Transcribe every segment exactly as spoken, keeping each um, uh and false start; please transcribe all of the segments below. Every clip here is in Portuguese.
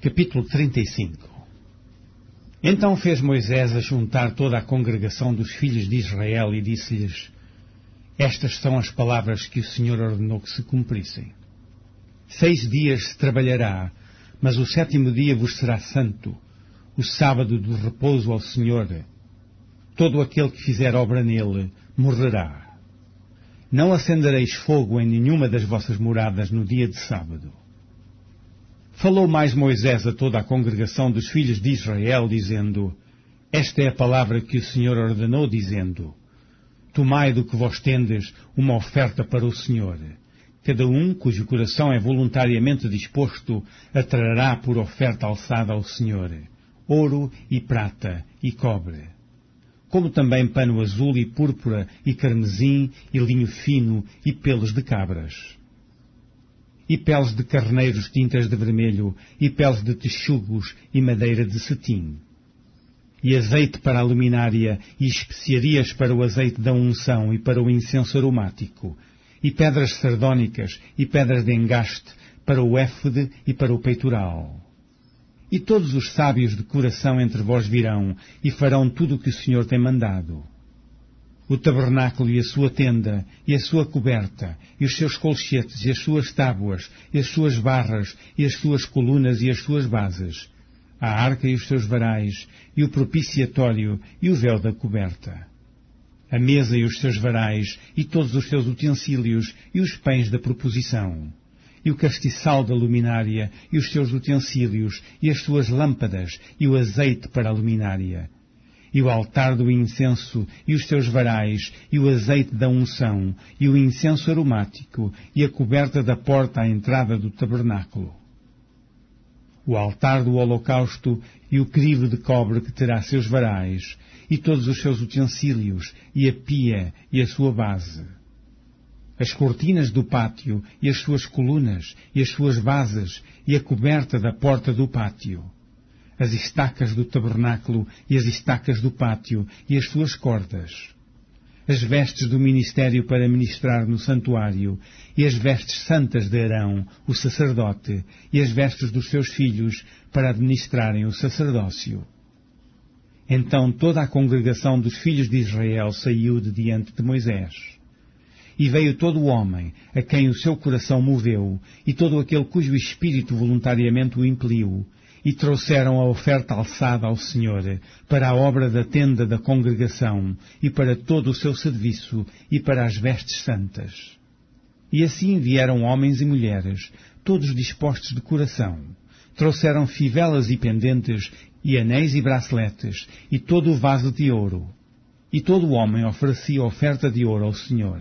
Capítulo trinta e cinco. Então fez Moisés a juntar toda a congregação dos filhos de Israel e disse-lhes: Estas são as palavras que o Senhor ordenou que se cumprissem. Seis dias se trabalhará, mas o sétimo dia vos será santo, o sábado do repouso ao Senhor. Todo aquele que fizer obra nele morrerá. Não acendereis fogo em nenhuma das vossas moradas no dia de sábado. Falou mais Moisés a toda a congregação dos filhos de Israel, dizendo: Esta é a palavra que o Senhor ordenou, dizendo: Tomai do que vos tendes uma oferta para o Senhor. Cada um cujo coração é voluntariamente disposto a trará por oferta alçada ao Senhor ouro e prata e cobre, como também pano azul e púrpura e carmesim e linho fino e pelos de cabras, e peles de carneiros tintas de vermelho, e peles de texugos, e madeira de cetim, e azeite para a luminária, e especiarias para o azeite da unção e para o incenso aromático, e pedras sardónicas, e pedras de engaste, para o éfode e para o peitoral. E todos os sábios de coração entre vós virão, e farão tudo o que o Senhor tem mandado. O tabernáculo e a sua tenda, e a sua coberta, e os seus colchetes, e as suas tábuas, e as suas barras, e as suas colunas, e as suas bases, a arca e os seus varais, e o propiciatório, e o véu da coberta, a mesa e os seus varais, e todos os seus utensílios, e os pães da proposição, e o castiçal da luminária, e os seus utensílios, e as suas lâmpadas, e o azeite para a luminária, e o altar do incenso, e os seus varais, e o azeite da unção, e o incenso aromático, e a coberta da porta à entrada do tabernáculo. O altar do holocausto, e o crivo de cobre que terá seus varais, e todos os seus utensílios, e a pia, e a sua base. As cortinas do pátio, e as suas colunas, e as suas bases, e a coberta da porta do pátio. As estacas do tabernáculo e as estacas do pátio e as suas cordas, as vestes do ministério para ministrar no santuário e as vestes santas de Arão, o sacerdote, e as vestes dos seus filhos para administrarem o sacerdócio. Então toda a congregação dos filhos de Israel saiu de diante de Moisés. E veio todo o homem a quem o seu coração moveu, e todo aquele cujo espírito voluntariamente o impeliu, e trouxeram a oferta alçada ao Senhor, para a obra da tenda da congregação, e para todo o seu serviço, e para as vestes santas. E assim vieram homens e mulheres, todos dispostos de coração. Trouxeram fivelas e pendentes, e anéis e braceletes, e todo o vaso de ouro. E todo o homem oferecia oferta de ouro ao Senhor.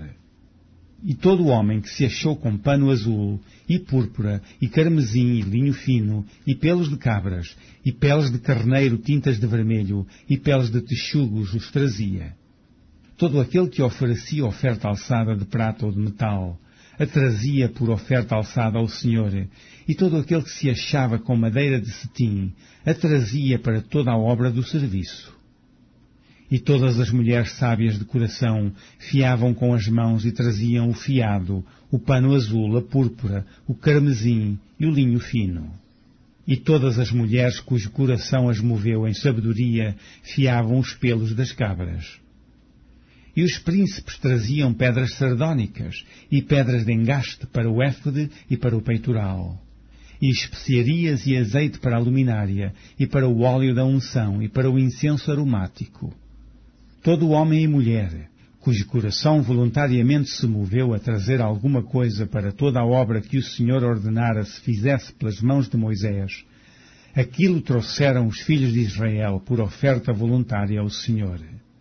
E todo o homem que se achou com pano azul, e púrpura, e carmesim, e linho fino, e pelos de cabras, e peles de carneiro tintas de vermelho, e peles de texugos os trazia. Todo aquele que oferecia oferta alçada de prata ou de metal, a trazia por oferta alçada ao Senhor, e todo aquele que se achava com madeira de cetim, a trazia para toda a obra do serviço. E todas as mulheres sábias de coração fiavam com as mãos e traziam o fiado, o pano azul, a púrpura, o carmesim e o linho fino. E todas as mulheres cujo coração as moveu em sabedoria fiavam os pelos das cabras. E os príncipes traziam pedras sardónicas e pedras de engaste para o éfode e para o peitoral, e especiarias e azeite para a luminária, e para o óleo da unção, e para o incenso aromático. Todo homem e mulher, cujo coração voluntariamente se moveu a trazer alguma coisa para toda a obra que o Senhor ordenara se fizesse pelas mãos de Moisés, aquilo trouxeram os filhos de Israel por oferta voluntária ao Senhor.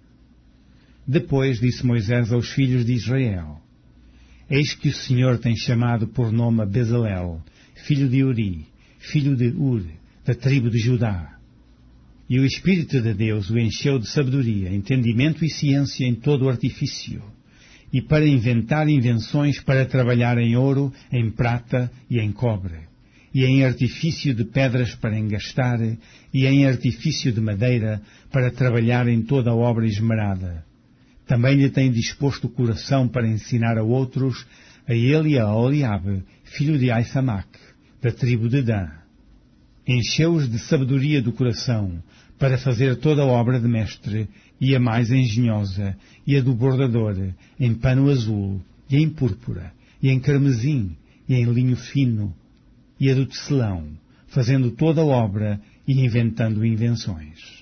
Depois disse Moisés aos filhos de Israel: Eis que o Senhor tem chamado por nome a Bezalel, filho de Uri, filho de Ur, da tribo de Judá. E o Espírito de Deus o encheu de sabedoria, entendimento e ciência em todo o artifício, e para inventar invenções para trabalhar em ouro, em prata e em cobre, e em artifício de pedras para engastar, e em artifício de madeira para trabalhar em toda a obra esmerada. Também lhe tem disposto o coração para ensinar a outros, a ele e a Oliabe, filho de Aisamac, da tribo de Dan. encheu-os de sabedoria do coração para fazer toda a obra de mestre e a mais engenhosa, e a do bordador, em pano azul, e em púrpura, e em carmesim, e em linho fino, e a do tecelão, fazendo toda a obra e inventando invenções.